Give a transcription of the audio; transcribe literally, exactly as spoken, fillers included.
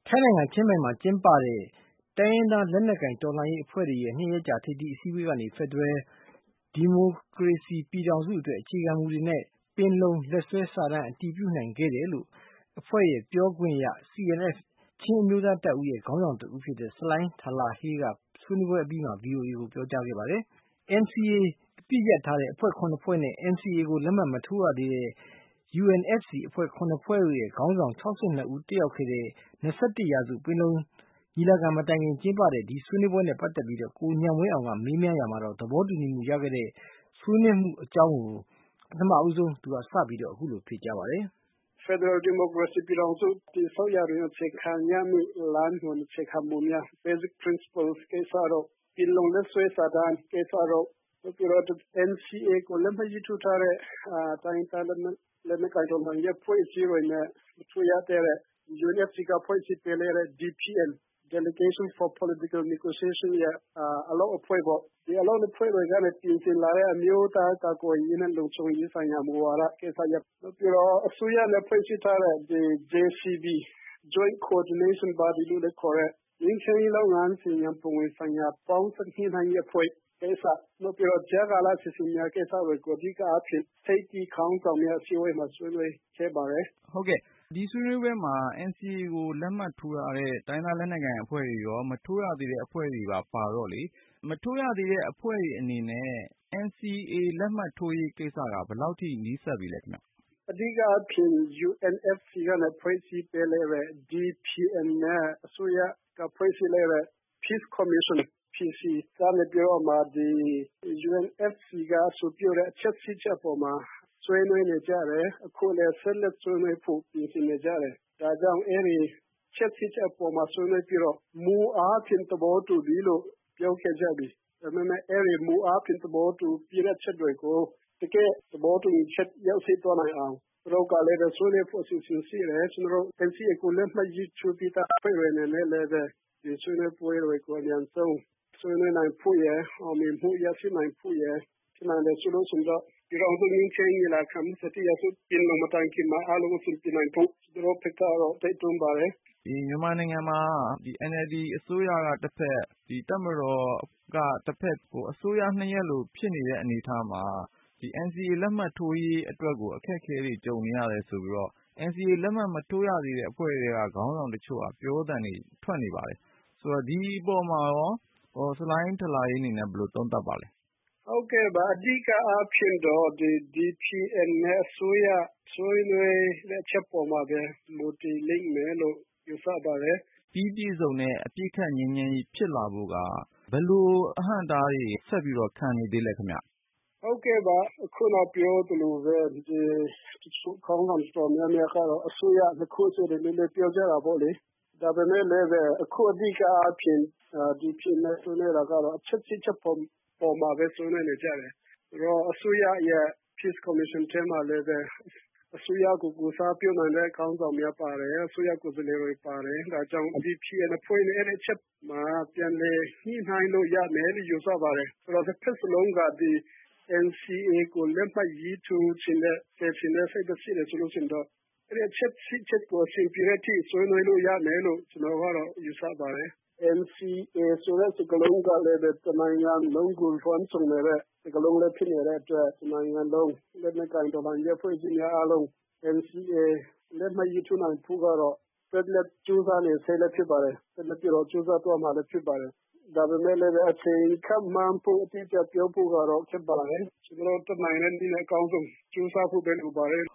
ထိုင်းနိုင်ငံချင်းမိုင်မှာကျင်းပတဲ့တိုင်းရင်းသားလက်နက်ကိုင်တော်လှန်ရေးအဖွဲ့တွေရဲ့နှစ်ရက်ကြာထိပ်သီးအစည်းအဝေးကနေဖက်ဒရယ်ဒီမိုကရေစီပြည်ထောင်စုအတွက်အခြေခံမူတွေနဲ့ပင်လုံလက်စွဲစာတမ်းအတည်ပြုနိုင်ခဲ့တယ်လို့အဖွဲ့ရဲ့ပြောခွင့်ရ စီအန်အက်ဖ် ချင်းအမျိုးသားတပ်ဦးရဲ့ခေါင်းဆောင်တဦးဖြစ်တဲ့ဆလိုင်းထလာဟေးကဆွေးနွေးပွဲအပြီးမှာ ဗွီအိုအေကိုပြောကြားခဲ့ပါတယ်။ အန်စီအေ အပစ်ရပ်ထားတဲ့အဖွဲ့ ၇ ဖွဲ့နဲ့ အန်စီအေကိုလက်မှတ်မထိုးရသေးတဲ့ ယူအန်အက်ဖ်စီအဖွဲ့ ၇ ဖွဲ့တို့ရဲ့ခေါင်းဆောင် ၆၂ ဦးတက်ရောက်ခဲ့တဲ့ ၂၁ ရာစုပင်လုံညီလာခံမတိုင်ခင်ကျင်းပတဲ့ဒီဆွေးနွေးပွဲနဲ့ပတ်သက်ပြီးကိုဉာဏ်ဝင်းအောင်ကမေးမြန်းရာမှာတော့သဘောတူညီမှုရခဲ့တဲ့ဆွေးနွေးမှုအကြောင်းကိုပထမဦးဆုံးသူကစပြီးတော့အခုလိုဖြေကြားပါတယ်။ Federal Democracy ပြည်ထောင်စုတည်ဆောက်ရတဲ့အခြေခံရမည့်လမ်းညွှန်အခြေခံမူများ Basic Principles ကိစ္စတော့ပင်လုံလက်စွဲစာတမ်းကိစ္စတော့ပြီးတော့ အန်စီအေ ကိုလက်မှတ်ရေးထိုးထားတဲ့တိုင်းရင်းသားလက်နက်ကိုင်တော်လှန်ရေးအဖွဲ့အစည်းတွေနဲ့မထိုးရသေးတဲ့ ယူအန်အက်ဖ်စီ ကဖွဲ့စည်းပေးတဲ့ ဒီ ပီ အန် Delegation for Political Negotiation ရဲ့အလုပ်အဖွဲ့ပေါ့ဒီအလုပ်အဖွဲ့တွေကနေပြင်ဆင်လာတဲ့အမျိုးသားကာကွယ်ရေးနဲ့လုံခြုံရေးဆိုင်ရာမူဝါဒကိစ္စရပ်ပြီးတော့အစိုးရနဲ့ဖွဲ့စည်းထားတဲ့ဒီ ဂျေ စီ ဘီ Joint Coordination Body လို့လည်းခေါ်တဲ့ငြိမ်းချမ်းရေးလုပ်ငန်းစဉ်ရန်ပုံငွေဆိုင်ရာပေါင်းစပ်ညှိနှိုင်းရေးအဖွဲ့ကိစ္စနောက်ပြီးတော့ကြားကာလအစီအစဉ်များကိစ္စတွေကိုအဓိကအားဖြင့်ထိပ်သီးခေါင်းဆောင်များအစည်းအဝေးမှာဆွေးနွေးခဲ့ပါတယ်။ဟုတ်ကဲ့ဒီဆွေးနွေးပွဲမှာ အန်စီအေ ကိုလက်မှတ်ထိုးရတဲ့တိုင်းရင်းသားလက်နက်ကိုင်အဖွဲ့တွေရောမထိုးရသေးတဲ့အဖွဲ့တွေပါပါတော့လေမထိုးရသေးတဲ့အဖွဲ့တွေအနေနဲ့ အန်စီအေ လက်မှတ်ထိုးရေးကိစ္စကဘယ်လောက်ထိနီးစပ်ပြီလဲခင်ဗျ။အဓိကအားဖြင့် ယူအန်အက်ဖ်စီ ကနေဖွဲ့စည်းပေးတဲ့ ဒီ ပီ အန် နဲ့အစိုးရကဖွဲ့စည်းလိုက်တဲ့ Peace Commission ပီ စီ ကနေပြီးတော့မှဒီ ယူအန်အက်ဖ်စီ ကအဆိုပြုတဲ့အချက် ၈ ချက်ပေါ်မှာဆွေးနွေးနေကြတယ်အခုလည်းဆက်လက်ဆွေးနွေးဖို့ပြင်ဆင်နေကြတယ်ဒါကြောင့်အဲဒီအချက် ၈ ချက်ပေါ်မှာဆွေးနွေးပြီးတော့မူအားဖြင့်သဘောတူပြီလို့ပြောခဲ့ကြပြီဒါပေမဲ့အဲဒီမူအားဖြင့်သဘောတူပြီးတဲ့အချက်တွေကိုတကယ်သဘောတူညီချက်ရောက်ရှိသွားနိုင်အောင်သူတို့ကလည်းဆွေးနွေးဖို့အစီအစဉ်ရှိတယ်ကျွန်တော်တို့ အန်စီအေ ကိုလက်မှတ်ရေးထိုးပြီးသားအဖွဲ့တွေအနေနဲ့လည်းဒီဆွေးနွေးပွဲတွေကိုအမြန်ဆုံးဆွေးနွေးနိုင်ဖို့ရယ်အောင်မြင်မှုရရှိနိုင်ဖို့ရယ်ဖြစ်နိုင်တယ်ဆိုလို့ရှိရင်တော့ပြည်ထောင်စုငြိမ်းချမ်းရေးညီလာခံ ၂၁ ရာစုပင်လုံမတိုင်ခင်မှာအားလုံးအဆင်ပြေနိုင်ဖို့သူတို့ဘက်ကတော့တိုက်တွန်းပါတယ်။ဒီမြန်မာနိုင်ငံမှာဒီ အန်အယ်လ်ဒီအစိုးရကတစ်ဖက်ဒီတပ်မတော်ကတစ်ဖက်ကိုအစိုးရနှစ်ရပ်လိုဖြစ်နေတဲ့အနေအထားမှာဒီ အန်စီအေ လက်မှတ်ထိုးရေးအတွက်ကိုအခက်အခဲတွေကြုံနေရတယ်ဆိုပြီးတော့ အန်စီအေ လက်မှတ်မထိုးရသေးတဲ့အဖွဲ့တွေကခေါင်းဆောင်တချို့ကပြောသံတွေထွက်နေပါတယ်ဆိုတော့ဒီအပေါ်မှာရောဆလိုင်းထလာဟေးအနေနဲ့ဘယ်လိုသုံးသပ်ပါလဲ။ဟုတ်ကဲ့ပါအဓိကအားဖြင့်တော့ဒီ ဒီ ပီ အန် နဲ့အစိုးရဆွေးနွေးတဲ့အချက်ပေါ်မှာပဲမူတည်လိမ့်မယ်လို့ယူဆပါတယ်။ပြီးပြည့်စုံတဲ့အပစ်အခတ်ငြိမ်းချမ်းရေးဖြစ်လာဖို့ကဘယ်လိုအဟန့်အတားတွေဆက်ပြီးတော့ခံနေသေးလဲခင်ဗျ။ဟုတ်ကဲ့ပါအခုနပြောသလိုပဲဒီခေါင်းဆောင်တော်များများကတော့အစိုးရနှစ်ခုဆိုတယ်လည်းပြောကြတာပေါ့လေဒါပေမဲ့လည်းအခုအဓိကအားဖြင့်ဒီ ပီ အန် နဲ့ဆွေးနွေးတာကတော့အချက် ၈ ချက်ပေါ်ပေါ်မှာပဲဆွေးနွေးနေကြတယ်။ဆိုတော့အစိုးရရဲ့ Peace Commission ထဲမှာလည်းပဲအစိုးရကိုကိုယ်စားပြုနိုင်တဲ့ခေါင်းဆောင်များပါတယ်အစိုးရကိုယ်စားလှယ်တွေပါတယ်ဒါကြောင့်ဒီ ပီ အန် အဖွဲ့နဲ့အဲဒီအချက်မှာပြန်လည်ညှိနှိုင်းလို့ရမယ်လို့ယူဆပါတယ်။ဆိုတော့တစ်ဖက်စလုံးကဒီ အန်စီအေ ကိုလက်မှတ်ရေးထိုးခြင်းနဲ့ပယ်ချင်တဲ့စိတ်ရှိတယ်ဆိုလို့ရှိရင်တော့အဲဒီအချက် ၈ ချက်ကိုအစဉ်ပြေတဲ့အထိဆွေးနွေးလို့ရမယ်လို့ကျွန်တော်ကတော့ယူဆပါတယ်။ အန်စီအေ ဆိုတဲ့စကားလုံးကလည်းတနိုင်ငံလုံးကိုလွှမ်းခြုံနေတဲ့စကားလုံးလည်းဖြစ်နေတဲ့အတွက်တနိုင်ငံလုံးလက်နက်ကိုင်တော်လှန်ရေးအဖွဲ့အစည်းများအားလုံး အန်စီအေ လက်မှတ်ရေးထိုးနိုင်ဖို့ကတော့ဆက်လက်ကြိုးစားနေဆဲလည်းဖြစ်ပါတယ်။ဆက်လက်ပြီးတော့ကြိုးစားသွားမှာလည်းဖြစ်ပါတယ်။ဒါပေမဲ့လည်းအချိန်ခန့်မှန်းဖို့အတိအကျပြောဖို့ကတော့ခက်ပါတယ်။ကျွန်တော်တို့တတ်နိုင်တဲ့နည်းနဲ့အကောင်းဆုံးကြိုးစားဖို့ပဲလိုပါတယ်